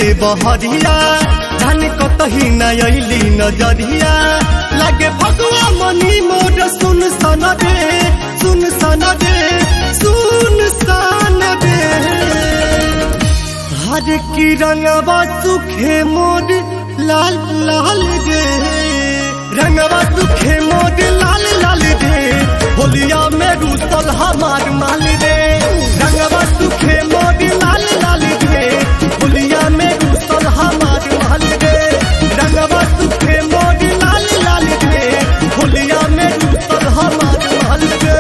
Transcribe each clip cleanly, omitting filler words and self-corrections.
से बहरिया धन कतही नयली नजरिया लागे भगवा मनी मोर सुन सन रे सुन सन रे सुन सन रे हर की रंगवा सुखे मोर लाल लाल रे रंगवा सुखे मोर लाल लाल रे होलिया में रूसल हमार माल रे रंगवा सुखे मोर लाल लाल रे होलिया में रूसल हमार माल रे रंगवा सुखे मोर लाल लाल रे होलिया में रूसल हमार माल रे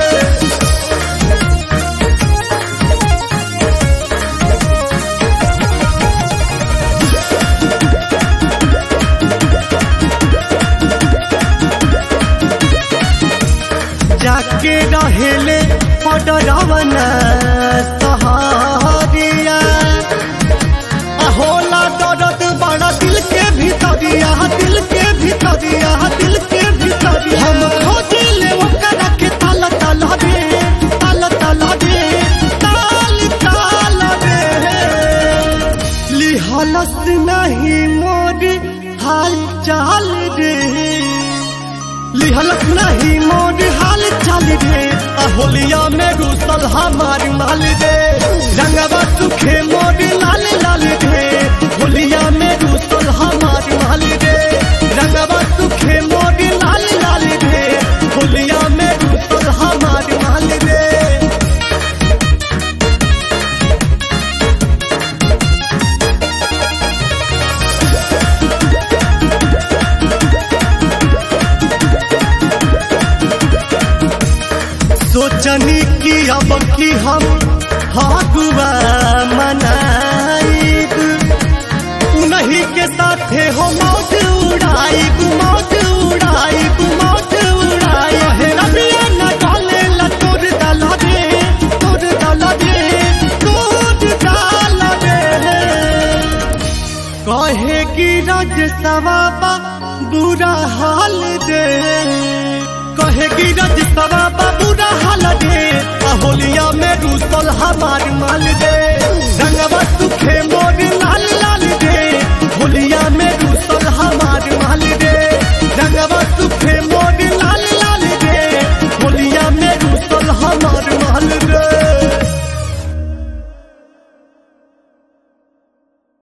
जाके रहेले पडरावना सहारिया होला दर्द बड़ा दिल के भीतरिया दिल के भीतरिया दिल के भीतरिया हम खोजिले ओकरा के ताल ताल रे ताल ताल रे ताल ताल रे लिहलस नहीं मोर हाल चाल रे लिहलस नहीं मोर हाल चाल रे होलिया में रूसल हमार माल रे रंगवा सुखे मोर लाल लाल रे होलिया में रूसल हमार माल रे रंगवा सुखे मोर लाल लाल रे होलिया में रूसल हमार माल रे सोचनी की अब की हम हागुआ मनाइब उन्हीं के साथे हो मौज उड़ाइब मौज उड़ाइब मौज उड़ाइब हे रबिया न डाले ला तोर डाला रे तोर डाला रे तोर डाला रे कहे की राज सवाबा बुरा हाल रे कहे की राज सवाबा बुरा हाल रे होलिया में रूसल हमार माल रे रंगवा सुखे मोर लाल